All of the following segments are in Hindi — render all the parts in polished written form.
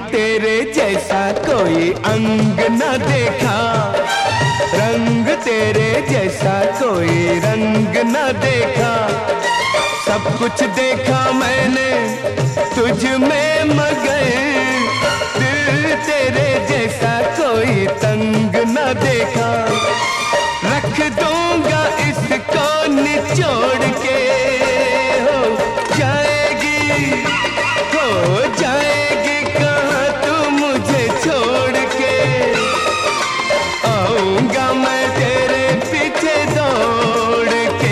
तेरे जैसा कोई अंग न देखा, रंग तेरे जैसा कोई रंग न देखा। सब कुछ देखा मैंने तुझ में मगर दिल तेरे जैसा कोई तंग न देखा। रख दूंगा इसको निचोड़ के, हो जाएगी कहाँ तू मुझे छोड़ के। आऊंगा मैं तेरे पीछे दौड़ के।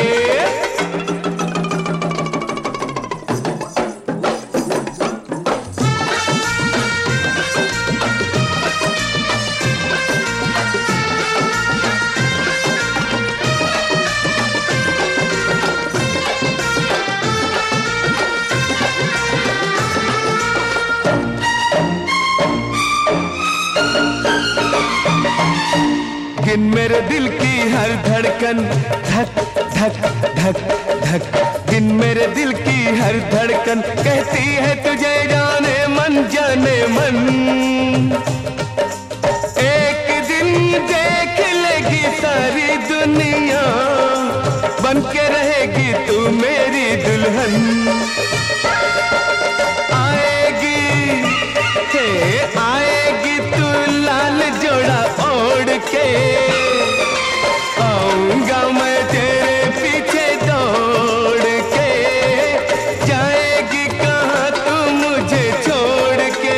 गिन मेरे दिल की हर धड़कन, धक धक धक धक। गिन मेरे दिल की हर धड़कन, कहती है तुझे जाने मन जाने मन। एक दिन देख लेगी सारी दुनिया, बन के रहेगी तू मेरी दुल्हन। आएगी तू लाल जोड़ा ओढ़ के। आऊंगा मैं तेरे पीछे दौड़ के। जाएगी कहाँ तू मुझे छोड़ के।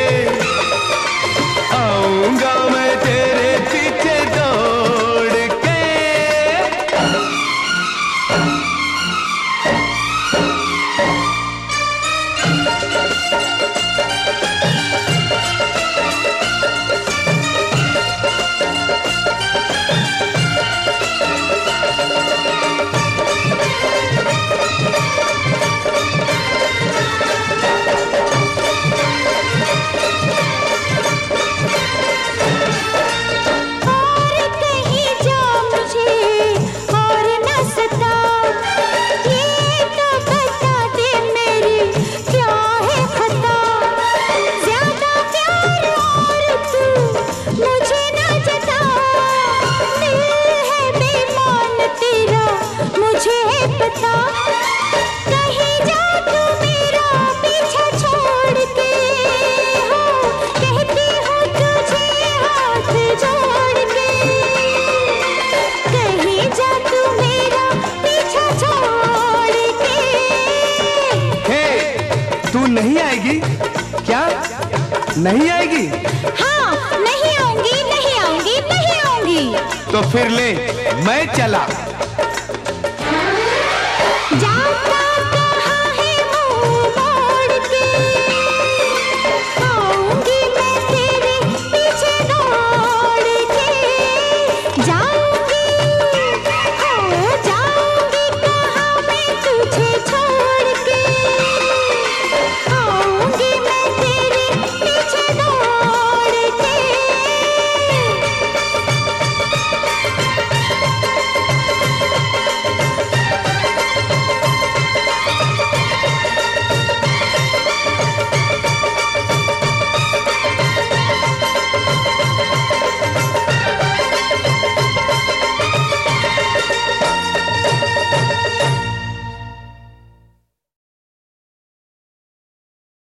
आऊंगा मैं तेरे पीछे दौड़ के। तू नहीं आएगी क्या? नहीं आएगी? हाँ, नहीं आऊंगी, नहीं आऊंगी, नहीं आऊंगी। तो फिर ले, मैं चला।